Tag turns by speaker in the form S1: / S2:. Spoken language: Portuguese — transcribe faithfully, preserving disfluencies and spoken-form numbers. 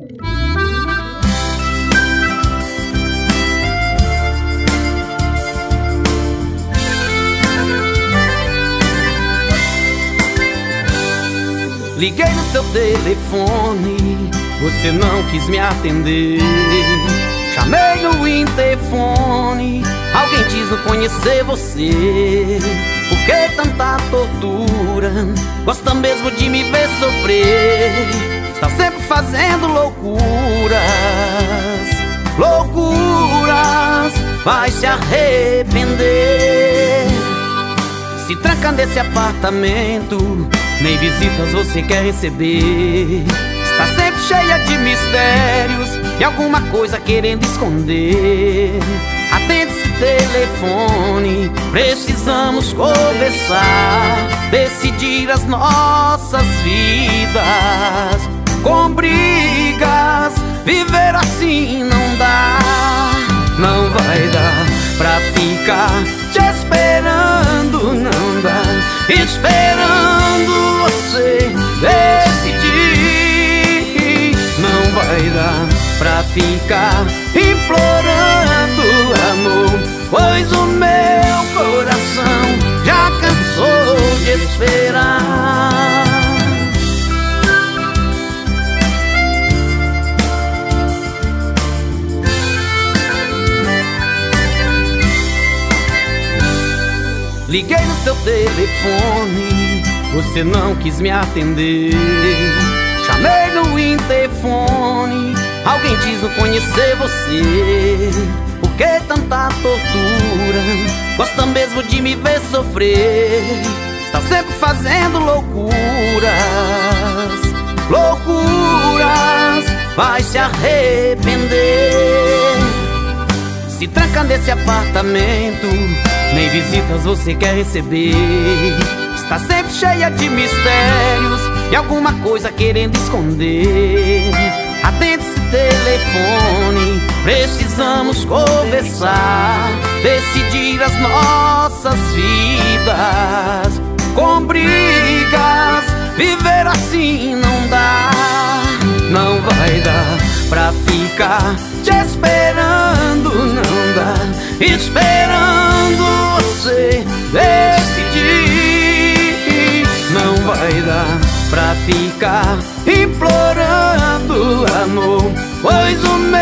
S1: Liguei no seu telefone, você não quis me atender. Chamei no interfone, alguém diz não conhecer você. Por que tanta tortura? Gosta mesmo de me ver sofrer. Está sempre fazendo loucuras, loucuras, vai se arrepender. Se tranca nesse apartamento, nem visitas você quer receber. Está sempre cheia de mistérios e alguma coisa querendo esconder. Atende esse telefone, precisamos conversar, decidir as nossas vidas. Com brigas, viver assim não dá. Não vai dar pra ficar te esperando, não dá. Esperando você decidir. Não vai dar pra ficar implorando amor, pois o meu coração já cansou de esperar. Liguei no seu telefone, você não quis me atender. Chamei no interfone, alguém diz não conhecer você. Por que tanta tortura? Gosta mesmo de me ver sofrer. Está sempre fazendo loucuras, loucuras, vai se arrepender. Se tranca nesse apartamento, nem visitas você quer receber. Está sempre cheia de mistérios e alguma coisa querendo esconder. Atende esse telefone, precisamos conversar, decidir as nossas vidas. Com brigas, viver assim não dá. Não vai dar pra ficar te esperando, não dá. Esperando você decidir. Não vai dar pra ficar implorando amor, pois o meu